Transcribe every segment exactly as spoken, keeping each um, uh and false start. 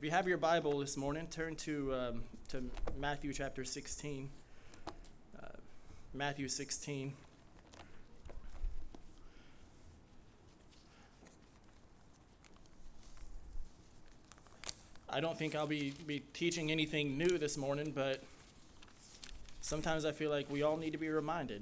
you have your Bible this morning, turn to um, to Matthew chapter sixteen. Uh, Matthew sixteen. I don't think I'll be, be teaching anything new this morning, but sometimes I feel like we all need to be reminded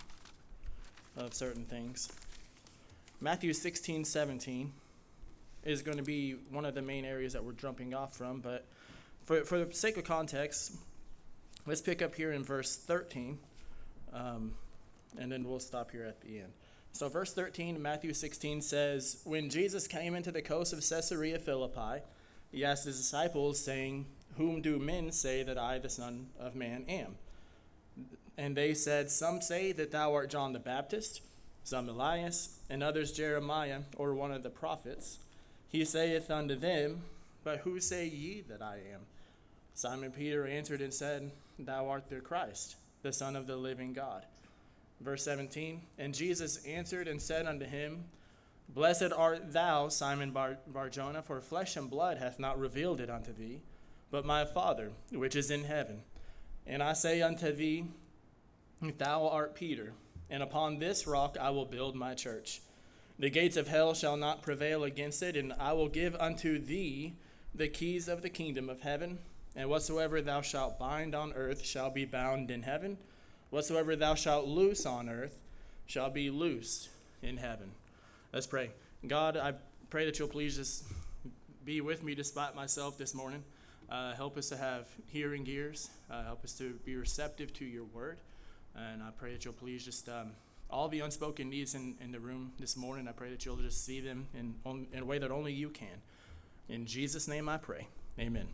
of certain things. Matthew sixteen seventeen is going to be one of the main areas that we're jumping off from, but for for the sake of context, let's pick up here in verse thirteen, um, and then we'll stop here at the end. So verse thirteen, Matthew sixteen says, "When Jesus came into the coast of Caesarea Philippi, he asked his disciples, saying, 'Whom do men say that I, the Son of Man, am?' And they said, 'Some say that thou art John the Baptist, some Elias, and others Jeremiah, or one of the prophets.' He saith unto them, 'But who say ye that I am?' Simon Peter answered and said, 'Thou art the Christ, the Son of the living God.'" Verse seventeen, "And Jesus answered and said unto him, 'Blessed art thou, Simon Bar- Barjona, for flesh and blood hath not revealed it unto thee, but my Father which is in heaven. And I say unto thee, thou art Peter, and upon this rock I will build my church. The gates of hell shall not prevail against it, and I will give unto thee the keys of the kingdom of heaven. And whatsoever thou shalt bind on earth shall be bound in heaven. Whatsoever thou shalt loose on earth shall be loosed in heaven.'" Let's pray. God, I pray that you'll please just be with me despite myself this morning. Uh, help us to have hearing ears. Uh, help us to be receptive to your word. And I pray that you'll please just, um, all the unspoken needs in, in the room this morning, I pray that you'll just see them in, on, in a way that only you can. In Jesus' name I pray. Amen.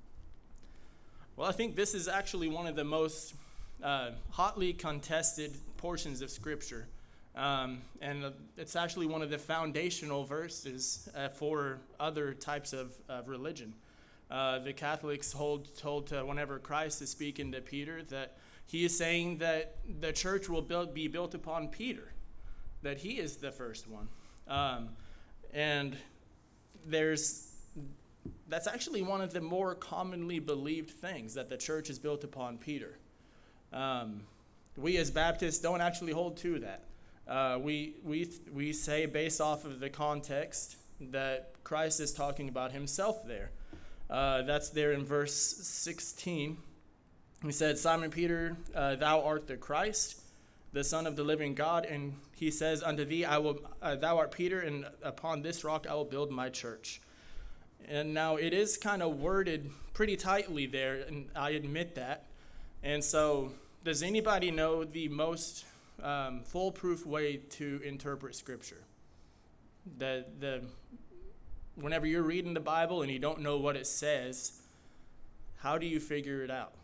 Well, I think this is actually one of the most uh, hotly contested portions of Scripture. Um, and uh, it's actually one of the foundational verses uh, for other types of, of religion. Uh, the Catholics hold told to whenever Christ is speaking to Peter that he is saying that the church will build, be built upon Peter, that he is the first one. Um, and there's that's actually one of the more commonly believed things, that the church is built upon Peter. Um, we as Baptists don't actually hold to that. Uh, we we we say, based off of the context, that Christ is talking about himself there. Uh, that's there in verse sixteen. He said, "Simon Peter, uh, thou art the Christ, the Son of the living God. And he says unto thee, I will, uh, thou art Peter, and upon this rock I will build my church." And now it is kind of worded pretty tightly there, and I admit that. And so, does anybody know the most um, foolproof way to interpret Scripture? The the whenever you're reading the Bible and you don't know what it says, how do you figure it out?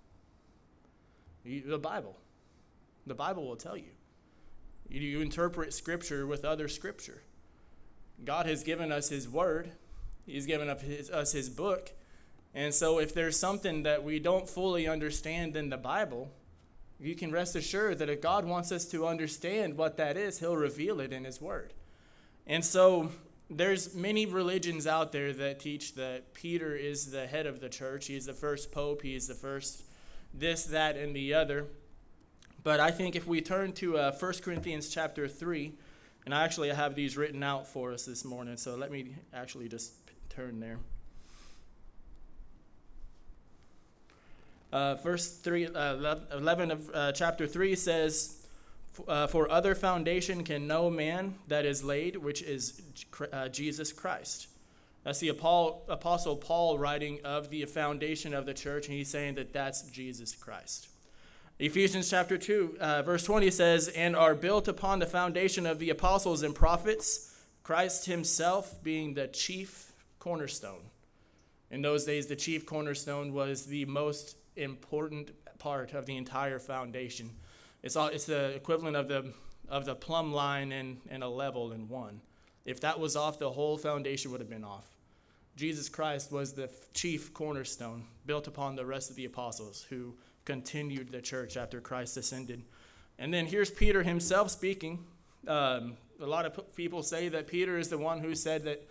You, the Bible. The Bible will tell you. You, you interpret Scripture with other Scripture. God has given us His Word. He's given us his, us His book. And so if there's something that we don't fully understand in the Bible, you can rest assured that if God wants us to understand what that is, He'll reveal it in His Word. And so there's many religions out there that teach that Peter is the head of the church. He's the first pope. He's the first this, that, and the other. But I think if we turn to uh, First Corinthians chapter three, and I actually have these written out for us this morning, so let me actually just turn there. Uh, verse three, uh, eleven of uh, chapter three says, uh, "For other foundation can no man that is laid, which is uh, Jesus Christ." That's the Apostle Paul writing of the foundation of the church, and he's saying that that's Jesus Christ. Ephesians chapter two, uh, verse twenty says, "And are built upon the foundation of the apostles and prophets, Christ himself being the chief cornerstone." In those days, the chief cornerstone was the most important part of the entire foundation. It's all, it's the equivalent of the of the plumb line and, and a level in one. If that was off, the whole foundation would have been off. Jesus Christ was the chief cornerstone, built upon the rest of the apostles who continued the church after Christ ascended. And then here's Peter himself speaking. Um, a lot of people say that Peter is the one who said that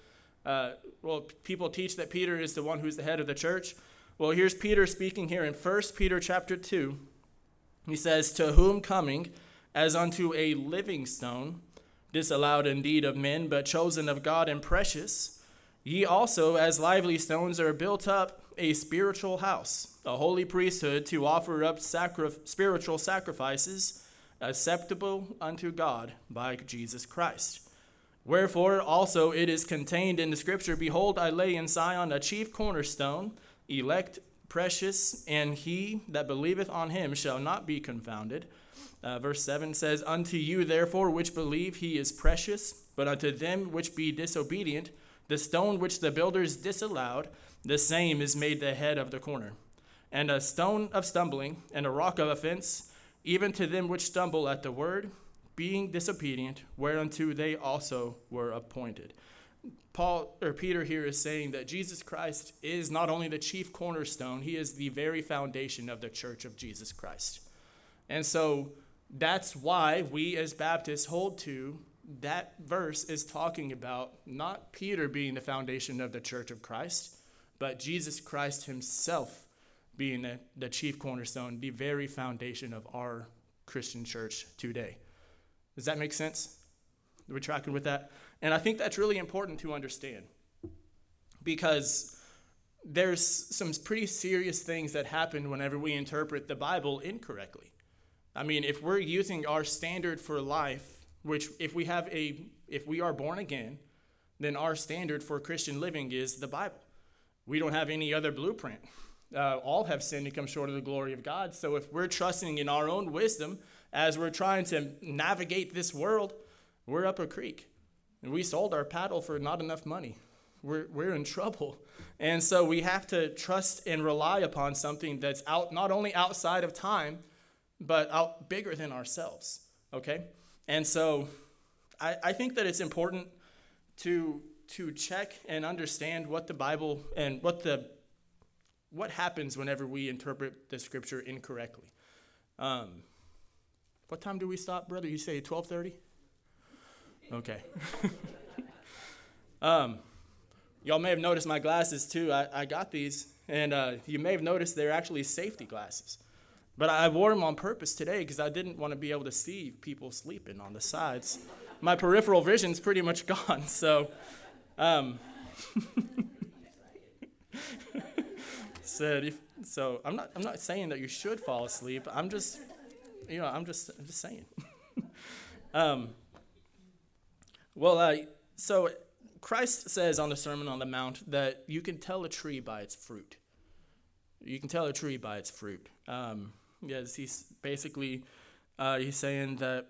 Uh, well, people teach that Peter is the one who's the head of the church. Well, here's Peter speaking here in First Peter chapter two. He says, "To whom coming, as unto a living stone, disallowed indeed of men, but chosen of God and precious, ye also as lively stones are built up a spiritual house, a holy priesthood, to offer up sacri- spiritual sacrifices acceptable unto God by Jesus Christ. Wherefore also it is contained in the scripture, Behold, I lay in Zion a chief cornerstone, elect, precious, and he that believeth on him shall not be confounded." Uh, verse seven says, "Unto you therefore which believe he is precious, but unto them which be disobedient, the stone which the builders disallowed, the same is made the head of the corner, and a stone of stumbling, and a rock of offense, even to them which stumble at the word, being disobedient, whereunto they also were appointed." Paul or Peter here is saying that Jesus Christ is not only the chief cornerstone, he is the very foundation of the church of Jesus Christ. And so that's why we as Baptists hold to that verse is talking about not Peter being the foundation of the church of Christ, but Jesus Christ himself being the, the chief cornerstone, the very foundation of our Christian church today. Does that make sense? Are we tracking with that? And I think that's really important to understand, because there's some pretty serious things that happen whenever we interpret the Bible incorrectly. I mean, if we're using our standard for life, which if we have a, if we are born again, then our standard for Christian living is the Bible. We don't have any other blueprint. Uh, all have sinned and come short of the glory of God. So if we're trusting in our own wisdom as we're trying to navigate this world, we're up a creek. And we sold our paddle for not enough money. We're we're in trouble. And so we have to trust and rely upon something that's out, not only outside of time, but out bigger than ourselves. Okay? And so I, I think that it's important to to check and understand what the Bible and what the what happens whenever we interpret the scripture incorrectly. Um, what time do we stop, brother? You say twelve thirty? Okay. um, y'all may have noticed my glasses too. I, I got these, and uh, you may have noticed they're actually safety glasses. But I wore them on purpose today because I didn't want to be able to see people sleeping on the sides. My peripheral vision's pretty much gone, so... Um, said if, so I'm not I'm not saying that you should fall asleep. I'm just, you know, I'm just I'm just saying. um, well, uh, so Christ says on the Sermon on the Mount that you can tell a tree by its fruit. You can tell a tree by its fruit. Um, yes, he's basically uh, he's saying that.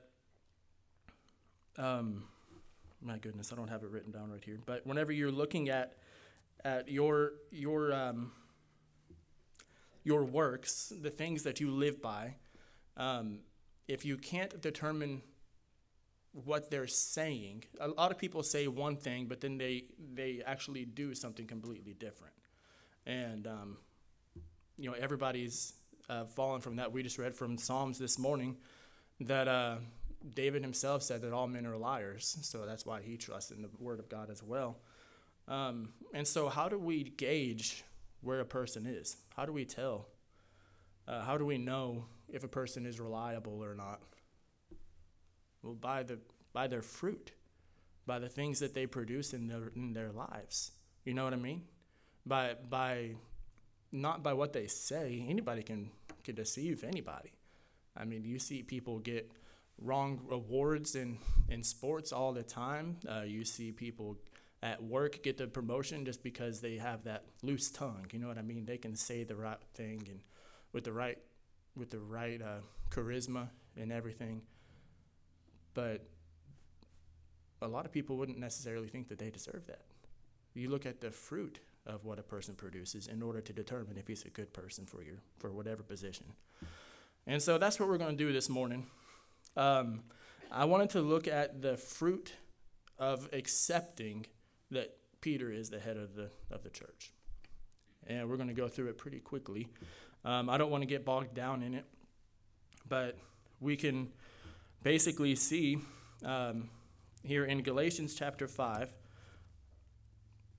Um, my goodness, I don't have it written down right here. But whenever you're looking at at your your um, your works, the things that you live by, um, if you can't determine what they're saying, a lot of people say one thing, but then they they actually do something completely different. And um, you know, everybody's uh, fallen from that. We just read from Psalms this morning that uh, David himself said that all men are liars, so that's why he trusts in the word of God as well. Um, and so how do we gauge where a person is? How do we tell? Uh, how do we know if a person is reliable or not? Well, by the by their fruit, by the things that they produce in their in their lives. You know what I mean? By by not by what they say. Anybody can can deceive anybody. I mean, you see people get wrong awards in, in sports all the time. Uh, you see people at work get the promotion just because they have that loose tongue. You know what I mean? They can say the right thing and with the right with the right uh, charisma and everything. But a lot of people wouldn't necessarily think that they deserve that. You look at the fruit of what a person produces in order to determine if he's a good person for your for whatever position. And so that's what we're going to do this morning. Um, I wanted to look at the fruit of accepting that Peter is the head of the of the church. And we're going to go through it pretty quickly. Um, I don't want to get bogged down in it, but we can basically see um, here in Galatians chapter five,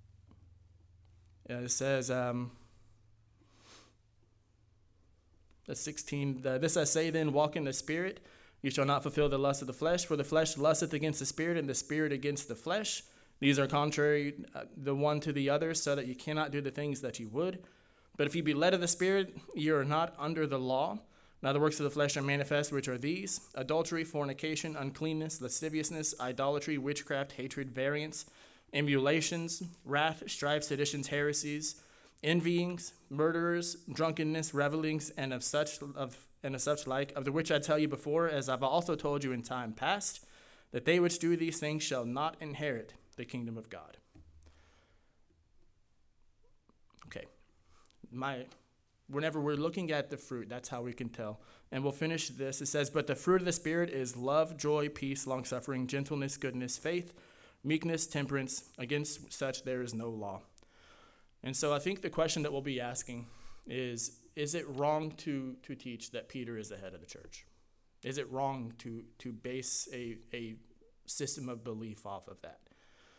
Uh, it says, um, that's sixteen, uh, this I say then, walk in the Spirit. You shall not fulfill the lust of the flesh, for the flesh lusteth against the Spirit, and the Spirit against the flesh. These are contrary uh, the one to the other, so that you cannot do the things that you would. But if you be led of the Spirit, you are not under the law. Now the works of the flesh are manifest, which are these: adultery, fornication, uncleanness, lasciviousness, idolatry, witchcraft, hatred, variance, emulations, wrath, strife, seditions, heresies, envyings, murderers, drunkenness, revelings, and of such of and of such like, of the which I tell you before, as I've also told you in time past, that they which do these things shall not inherit the kingdom of God. Okay, my whenever we're looking at the fruit, that's how we can tell. And we'll finish this. It says, but the fruit of the Spirit is love, joy, peace, long-suffering, gentleness, goodness, faith, meekness, temperance. Against such there is no law. And so I think the question that we'll be asking is, is it wrong to, to teach that Peter is the head of the church? Is it wrong to, to base a, a system of belief off of that?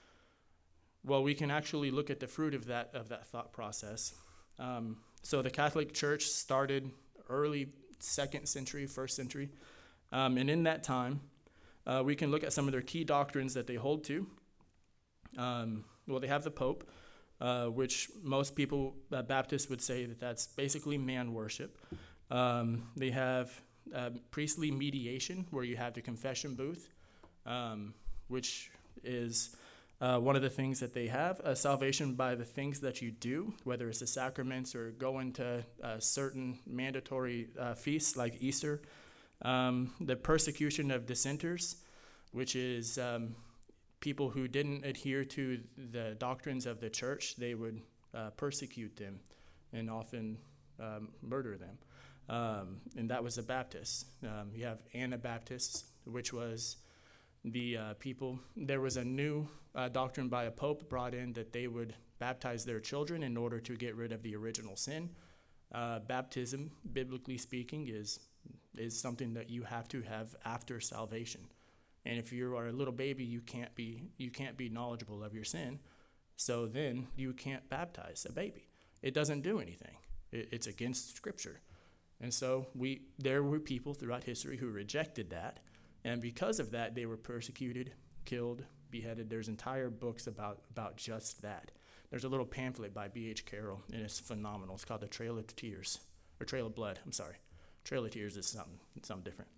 Well, we can actually look at the fruit of that, of that thought process. Um, so the Catholic Church started early second century, first century. Um, and in that time, uh, we can look at some of their key doctrines that they hold to. Um, well, they have the Pope, uh, which most people, uh, Baptists, would say that that's basically man worship. Um, they have uh, priestly mediation, where you have the confession booth, um, which is uh, one of the things that they have. Uh, salvation by the things that you do, whether it's the sacraments or going to uh, certain mandatory uh, feasts like Easter. Um, the persecution of dissenters, which is um, people who didn't adhere to the doctrines of the church. They would uh, persecute them and often um, murder them. Um, and that was the Baptists. Um, you have Anabaptists, which was the uh, people. There was a new uh, doctrine by a pope brought in that they would baptize their children in order to get rid of the original sin. Uh, baptism, biblically speaking, is is something that you have to have after salvation. And if you are a little baby, you can't be you can't be knowledgeable of your sin. So then you can't baptize a baby. It doesn't do anything. It, it's against Scripture. And so we there were people throughout history who rejected that. And because of that, they were persecuted, killed, beheaded. There's entire books about, about just that. There's a little pamphlet by B H Carroll, and it's phenomenal. It's called The Trail of Tears, or Trail of Blood, I'm sorry. Trail of Tears is something, something different.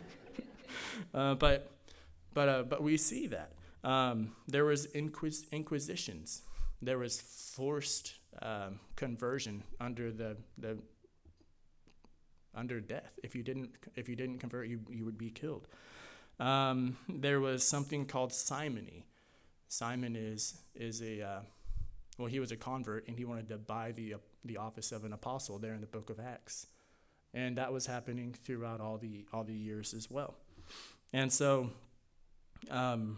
uh, but but uh, but we see that. Um, there was inquis- inquisitions. There was forced um, conversion under the the under death. If you didn't if you didn't convert, you you would be killed. Um, there was something called simony. Simon is is a uh, well, he was a convert, and he wanted to buy the uh, the office of an apostle there in the book of Acts, and that was happening throughout all the all the years as well. And so, um,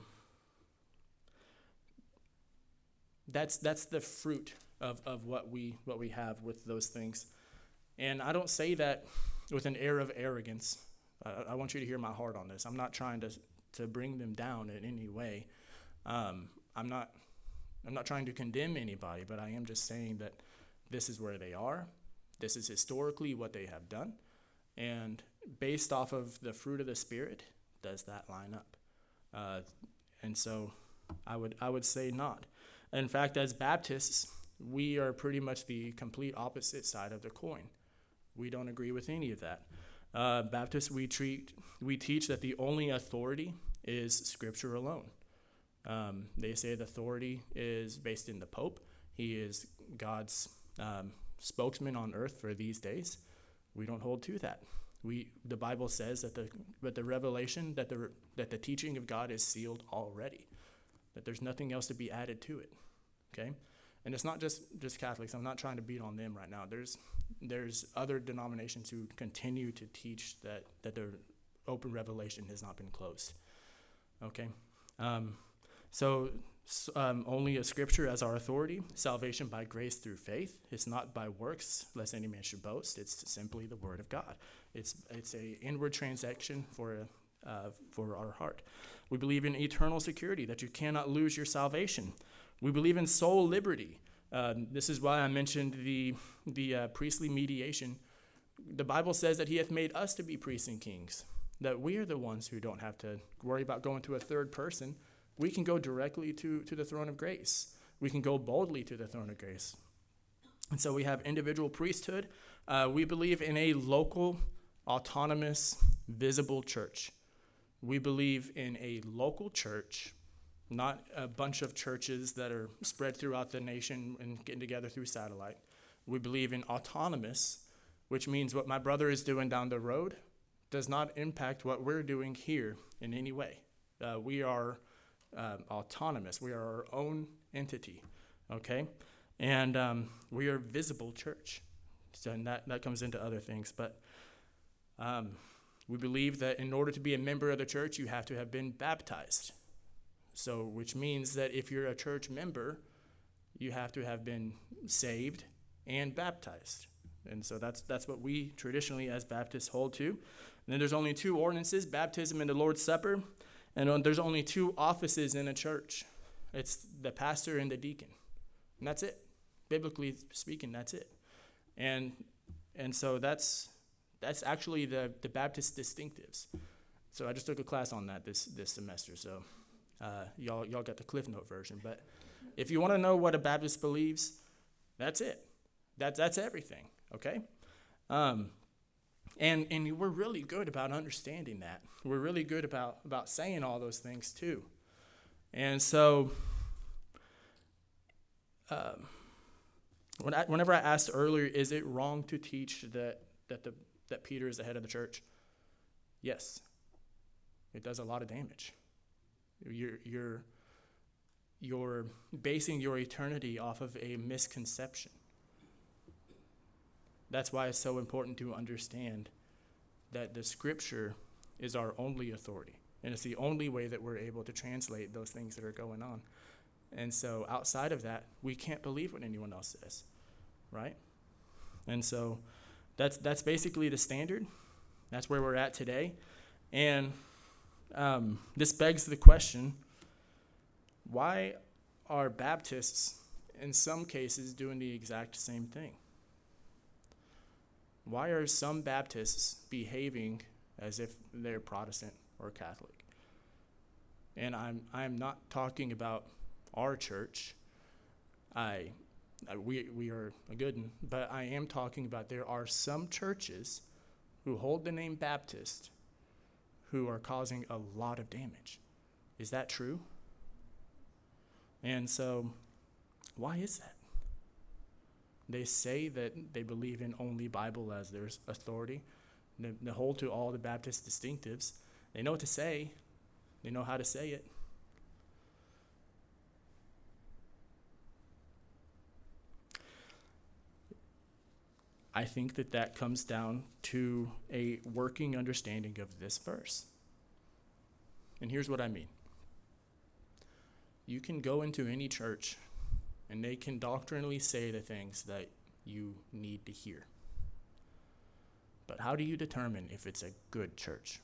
that's that's the fruit of, of what we what we have with those things. And I don't say that with an air of arrogance. I, I want you to hear my heart on this. I'm not trying to to bring them down in any way. Um, I'm not I'm not trying to condemn anybody, but I am just saying that this is where they are. This is historically what they have done. And based off of the fruit of the Spirit, does that line up? Uh, and so I would I would say not. In fact, as Baptists, we are pretty much the complete opposite side of the coin. We don't agree with any of that. Uh, Baptists, we treat we teach that the only authority is Scripture alone. Um, they say the authority is based in the Pope. He is God's um, spokesman on earth for these days. We don't hold to that. We the Bible says that the but the revelation that the that the teaching of God is sealed already. That there's nothing else to be added to it. Okay? And it's not just, just Catholics. I'm not trying to beat on them right now. There's there's other denominations who continue to teach that, that the open revelation has not been closed. Okay? Um, so um, only a Scripture as our authority. Salvation by grace through faith. It's not by works, lest any man should boast. It's simply the Word of God. It's it's a inward transaction for uh, for our heart. We believe in eternal security, that you cannot lose your salvation. We believe in soul liberty, Uh, this is why I mentioned the, the uh, priestly mediation. The Bible says that he hath made us to be priests and kings, that we are the ones who don't have to worry about going to a third person. We can go directly to, to the throne of grace. We can go boldly to the throne of grace. And so we have individual priesthood. Uh, we believe in a local, autonomous, visible church. We believe in a local church, not a bunch of churches that are spread throughout the nation and getting together through satellite. We believe in autonomous, which means what my brother is doing down the road does not impact what we're doing here in any way. Uh, we are uh, autonomous. We are our own entity, okay? And um, we are visible church. So and that, that comes into other things. But um, we believe that in order to be a member of the church, you have to have been baptized. So which means that if you're a church member, you have to have been saved and baptized. And so that's that's what we traditionally as Baptists hold to. And then there's only two ordinances, baptism and the Lord's Supper. And there's only two offices in a church. It's the pastor and the deacon. And that's it. Biblically speaking, that's it. And and so that's that's actually the, the Baptist distinctives. So I just took a class on that this, this semester. So uh, y'all y'all got the Cliff Note version. But if you want to know what a Baptist believes, that's it. That's that's everything. Okay? Um, and and we're really good about understanding that. We're really good about, about saying all those things too. And so um, when I, whenever I asked earlier, is it wrong to teach that that the that Peter is the head of the church? Yes. It does a lot of damage. You're you're you're basing your eternity off of a misconception. That's why it's so important to understand that the scripture is our only authority. And it's the only way that we're able to translate those things that are going on. And so outside of that, we can't believe what anyone else says, right? And so that's that's basically the standard. That's where we're at today. And um, this begs the question, why are Baptists in some cases doing the exact same thing? Why are some Baptists behaving as if they're Protestant or Catholic? And I'm I'm not talking about our church. I, I we we are a good one, but I am talking about there are some churches who hold the name Baptist who are causing a lot of damage. Is that true? And so, why is that? They say that they believe in only Bible as their authority. They, they hold to all the Baptist distinctives. They know what to say. They know how to say it. I think that that comes down to a working understanding of this verse. And here's what I mean. You can go into any church and they can doctrinally say the things that you need to hear. But how do you determine if it's a good church?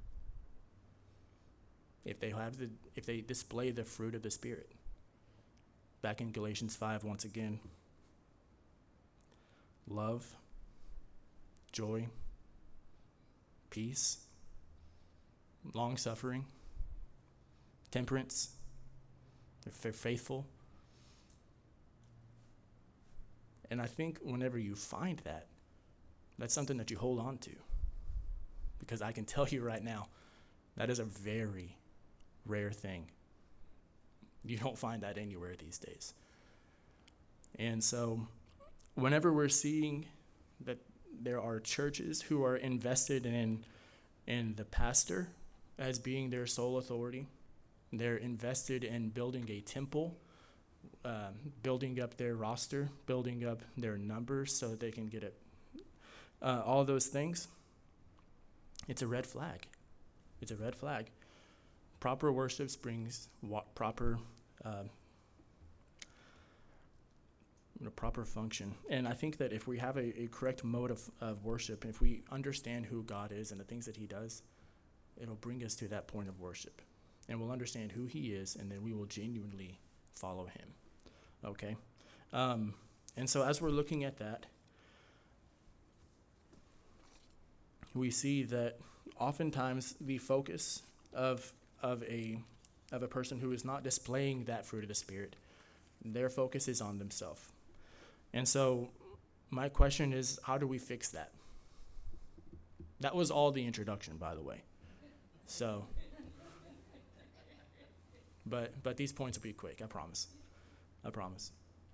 If they have the, if they display the fruit of the Spirit. Back in Galatians five once again. Love, joy, peace, long-suffering, temperance. They're faithful. And I think whenever you find that, that's something that you hold on to. Because I can tell you right now, that is a very rare thing. You don't find that anywhere these days. And so whenever we're seeing that there are churches who are invested in, in the pastor as being their sole authority, they're invested in building a temple, Um, building up their roster, building up their numbers so that they can get it. Uh, all those things, it's a red flag. It's a red flag. Proper worship brings wa- proper, uh, you know, proper function. And I think that if we have a, a correct mode of, of worship, if we understand who God is and the things that he does, it'll bring us to that point of worship. And we'll understand who he is, and then we will genuinely follow him. Okay? Um, and so as we're looking at that, we see that oftentimes the focus of of a of a person who is not displaying that fruit of the Spirit, their focus is on themselves. And so my question is, how do we fix that? That was all the introduction, by the way. So, but but these points will be quick, I promise. I promise.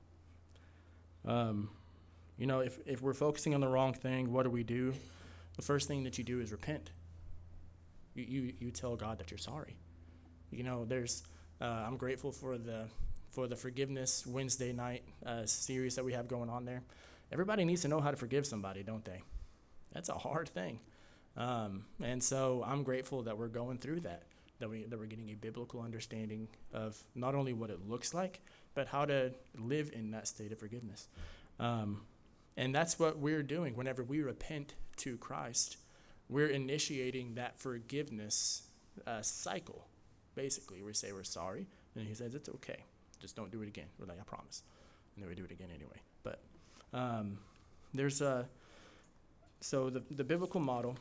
Um, you know, if, if we're focusing on the wrong thing, what do we do? The first thing that you do is repent. You you, you tell God that you're sorry. You know, there's uh, I'm grateful for the for the Forgiveness Wednesday night uh, series that we have going on there. Everybody needs to know how to forgive somebody, don't they? That's a hard thing. Um, and so I'm grateful that we're going through that, that, we, that we're getting a biblical understanding of not only what it looks like, but how to live in that state of forgiveness. Um, and that's what we're doing. Whenever we repent to Christ, we're initiating that forgiveness uh, cycle. Basically, we say we're sorry, and he says it's okay. Just don't do it again. We're like, I promise. And then we do it again anyway. But um, there's a, so the, the biblical model,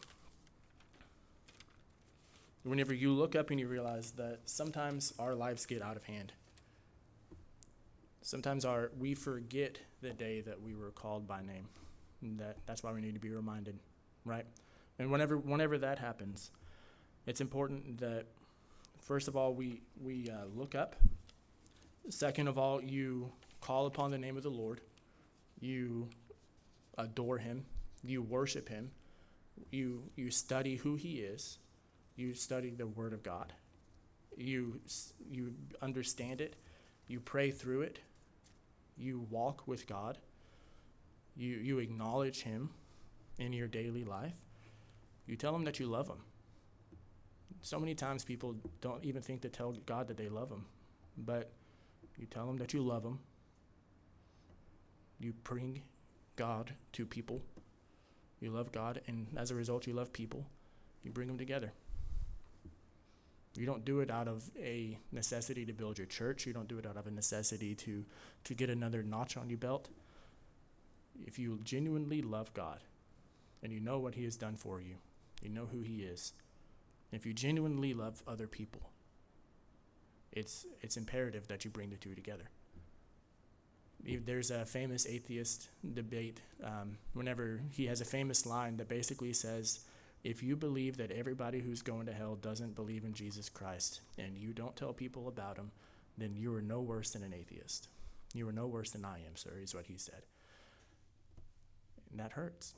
whenever you look up and you realize that sometimes our lives get out of hand. Sometimes our we forget the day that we were called by name. And that that's why we need to be reminded, right? And whenever whenever that happens, it's important that first of all we we uh, look up. Second of all, you call upon the name of the Lord. You adore him. You worship him. You you study who he is. You study the Word of God. You you understand it. You pray through it. You walk with God. You you acknowledge him in your daily life. You tell him that you love him. So many times people don't even think to tell God that they love him. But you tell him that you love him. You bring God to people. You love God, and as a result, you love people. You bring them together. You don't do it out of a necessity to build your church. You don't do it out of a necessity to, to get another notch on your belt. If you genuinely love God and you know what he has done for you, you know who he is, if you genuinely love other people, it's it's imperative that you bring the two together. There's a famous atheist debate um, whenever he has a famous line that basically says, if you believe that everybody who's going to hell doesn't believe in Jesus Christ and you don't tell people about him, then you are no worse than an atheist. You are no worse than I am, sir, is what he said. And that hurts.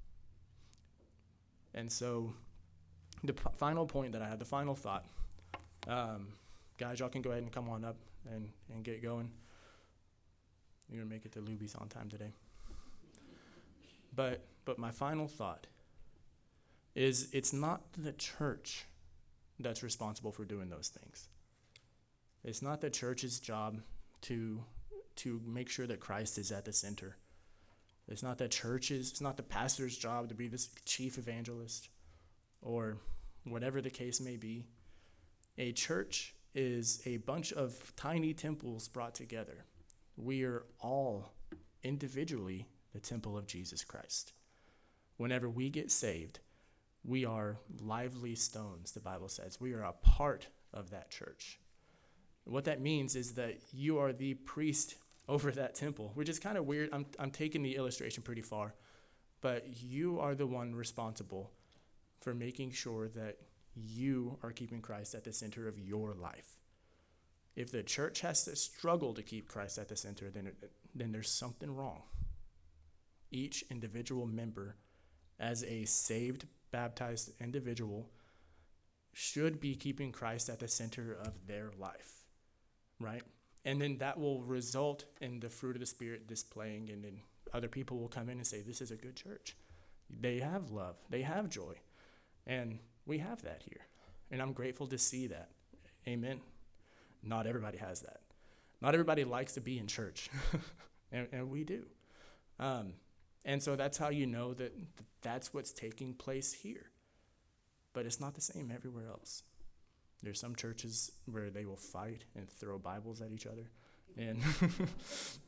And so the p- final point that I had, the final thought, um, guys, y'all can go ahead and come on up and, and get going. You're going to make it to Luby's on time today. But but my final thought is it's not the church that's responsible for doing those things. It's not the church's job to to make sure that Christ is at the center. It's not the church's, it's not the pastor's job to be this chief evangelist or whatever the case may be. A church is a bunch of tiny temples brought together. We are all individually the temple of Jesus Christ. Whenever we get saved, we are lively stones, the Bible says. We are a part of that church. What that means is that you are the priest over that temple, which is kind of weird. I'm I'm taking the illustration pretty far, but you are the one responsible for making sure that you are keeping Christ at the center of your life. If the church has to struggle to keep Christ at the center, then it, then there's something wrong. Each individual member, as a saved, baptized individual, should be keeping Christ at the center of their life, right? And then that will result in the fruit of the Spirit displaying, and then other people will come in and say, this is a good church. They have love. They have joy. And we have that here. And I'm grateful to see that. Amen. Not everybody has that. Not everybody likes to be in church. and, and we do. Um, and so that's how you know that that's what's taking place here. But it's not the same everywhere else. There's some churches where they will fight and throw Bibles at each other. And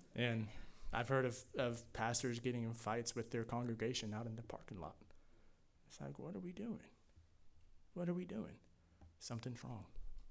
And I've heard of, of pastors getting in fights with their congregation out in the parking lot. It's like, what are we doing? What are we doing? Something's wrong.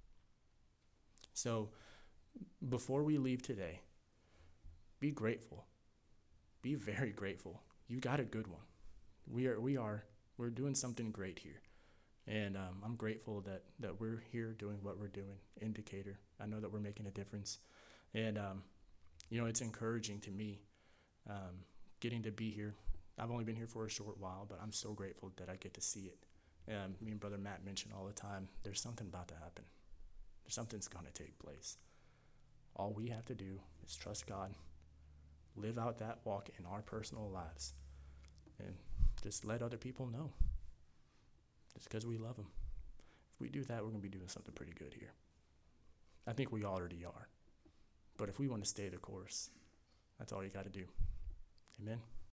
So before we leave today, be grateful. Be very grateful. You got a good one. We are, we are, we're doing something great here. And um, I'm grateful that, that we're here doing what we're doing. Indicator. I know that we're making a difference. And, um, you know, it's encouraging to me um, getting to be here. I've only been here for a short while, but I'm so grateful that I get to see it. Um, me and Brother Matt mention all the time, there's something about to happen. There's something's going to take place. All we have to do is trust God, live out that walk in our personal lives, and just let other people know. Just because we love them. If we do that, we're going to be doing something pretty good here. I think we already are. But if we want to stay the course, that's all you got to do. Amen.